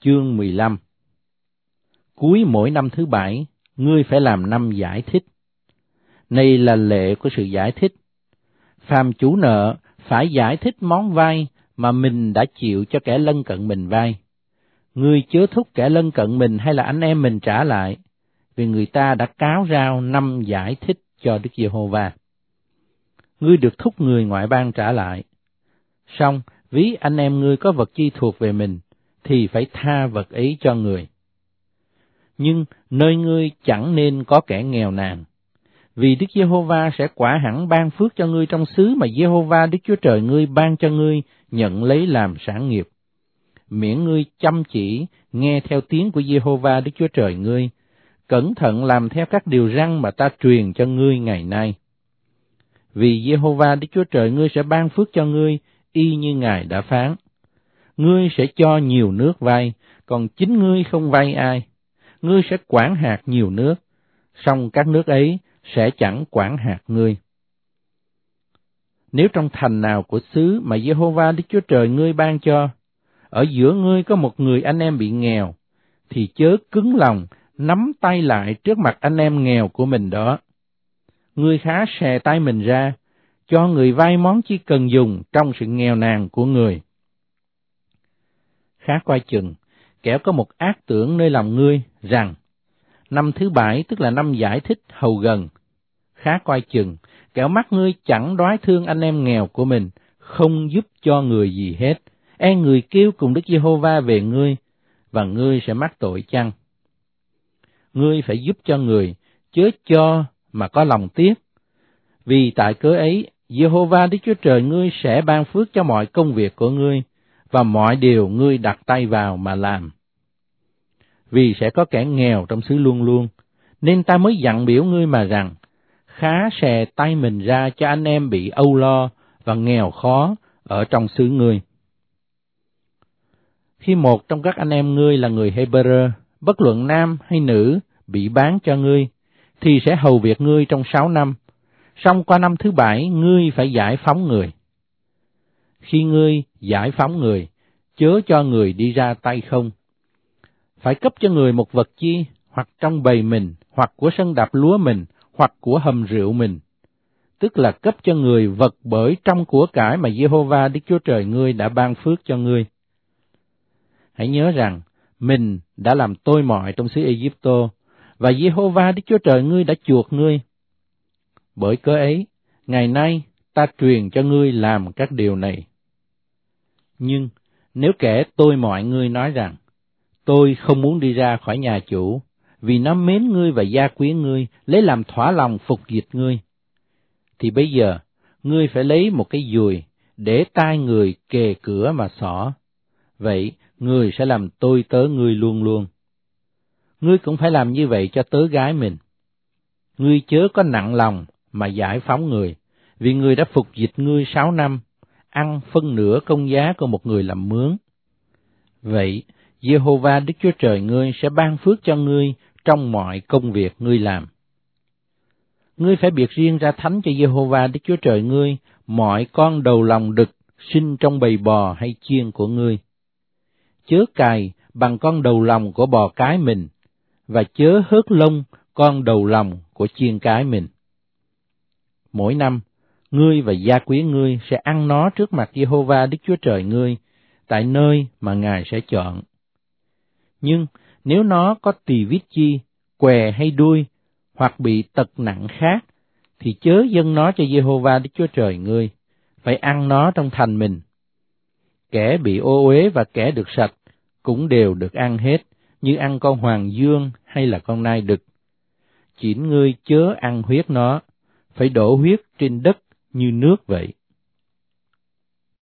Chương 15. Cuối mỗi năm thứ 7, ngươi phải làm năm giải thích. Này là lệ của sự giải thích. Phàm chủ nợ phải giải thích món vay mà mình đã chịu cho kẻ lân cận mình vay. Ngươi chớ thúc kẻ lân cận mình hay là anh em mình trả lại, vì người ta đã cáo rao năm giải thích cho Đức Giê-hô-va. Ngươi được thúc người ngoại bang trả lại. Song ví anh em ngươi có vật chi thuộc về mình, thì phải tha vật ấy cho người. Nhưng nơi ngươi chẳng nên có kẻ nghèo nàn, vì Đức Giê-hô-va sẽ quả hẳn ban phước cho ngươi trong xứ mà Giê-hô-va Đức Chúa Trời ngươi ban cho ngươi nhận lấy làm sản nghiệp. Miễn ngươi chăm chỉ nghe theo tiếng của Giê-hô-va Đức Chúa Trời ngươi, cẩn thận làm theo các điều răn mà ta truyền cho ngươi ngày nay. Vì Giê-hô-va Đức Chúa Trời ngươi sẽ ban phước cho ngươi y như Ngài đã phán. Ngươi sẽ cho nhiều nước vay, còn chính ngươi không vay ai. Ngươi sẽ quản hạt nhiều nước, song các nước ấy sẽ chẳng quản hạt ngươi. Nếu trong thành nào của xứ mà Giê-hô-va Đức Chúa Trời ngươi ban cho, ở giữa ngươi có một người anh em bị nghèo, thì chớ cứng lòng nắm tay lại trước mặt anh em nghèo của mình đó. Ngươi khá xè tay mình ra, cho người vay món chi cần dùng trong sự nghèo nàn của người. Khá coi chừng, kẻo có một ác tưởng nơi lòng ngươi rằng, năm thứ 7 tức là năm giải thích hầu gần. Khá coi chừng, kẻo mắt ngươi chẳng đoái thương anh em nghèo của mình, không giúp cho người gì hết, e người kêu cùng Đức Giê-hô-va về ngươi, và ngươi sẽ mắc tội chăng? Ngươi phải giúp cho người, chớ cho mà có lòng tiếc. Vì tại cớ ấy, Giê-hô-va Đức Chúa Trời ngươi sẽ ban phước cho mọi công việc của ngươi, và mọi điều ngươi đặt tay vào mà làm. Vì sẽ có kẻ nghèo trong xứ luôn luôn, nên ta mới dặn biểu ngươi mà rằng, khá xè tay mình ra cho anh em bị âu lo và nghèo khó ở trong xứ ngươi. Khi một trong các anh em ngươi là người Hê-bơ-rơ, bất luận nam hay nữ, bị bán cho ngươi, thì sẽ hầu việc ngươi trong 6 năm, song qua năm thứ 7 ngươi phải giải phóng người. Khi ngươi giải phóng người, chớ cho người đi ra tay không. Phải cấp cho người một vật chi, hoặc trong bầy mình, hoặc của sân đạp lúa mình, hoặc của hầm rượu mình, tức là cấp cho người vật bởi trong của cải mà Giê-hô-va Đức Chúa Trời ngươi đã ban phước cho ngươi. Hãy nhớ rằng, mình đã làm tôi mọi trong xứ Ê-díp-tô, và Giê-hô-va Đức Chúa Trời ngươi đã chuộc ngươi. Bởi cớ ấy, ngày nay ta truyền cho ngươi làm các điều này. Nhưng nếu kẻ tôi mọi ngươi nói rằng, tôi không muốn đi ra khỏi nhà chủ, vì nó mến ngươi và gia quyến ngươi, lấy làm thỏa lòng phục dịch ngươi, thì bây giờ ngươi phải lấy một cái dùi để tai người kề cửa mà xỏ. Vậy ngươi sẽ làm tôi tớ ngươi luôn luôn. Ngươi cũng phải làm như vậy cho tớ gái mình. Ngươi chớ có nặng lòng mà giải phóng người, vì người đã phục dịch ngươi 6 năm, ăn phân nửa công giá của một người làm mướn. Vậy, Giê-hô-va Đức Chúa Trời ngươi sẽ ban phước cho ngươi trong mọi công việc ngươi làm. Ngươi phải biệt riêng ra thánh cho Giê-hô-va Đức Chúa Trời ngươi mọi con đầu lòng đực sinh trong bầy bò hay chiên của ngươi. Chớ cài bằng con đầu lòng của bò cái mình, và chớ hớt lông con đầu lòng của chiên cái mình. Mỗi năm, ngươi và gia quyến ngươi sẽ ăn nó trước mặt Giê-hô-va Đức Chúa Trời ngươi, tại nơi mà Ngài sẽ chọn. Nhưng nếu nó có tỳ vết chi, què hay đuôi, hoặc bị tật nặng khác, thì chớ dâng nó cho Giê-hô-va Đức Chúa Trời ngươi, phải ăn nó trong thành mình. Kẻ bị ô uế và kẻ được sạch cũng đều được ăn hết, như ăn con hoàng dương hay là con nai đực. Chỉ ngươi chớ ăn huyết nó, phải đổ huyết trên đất như nước vậy.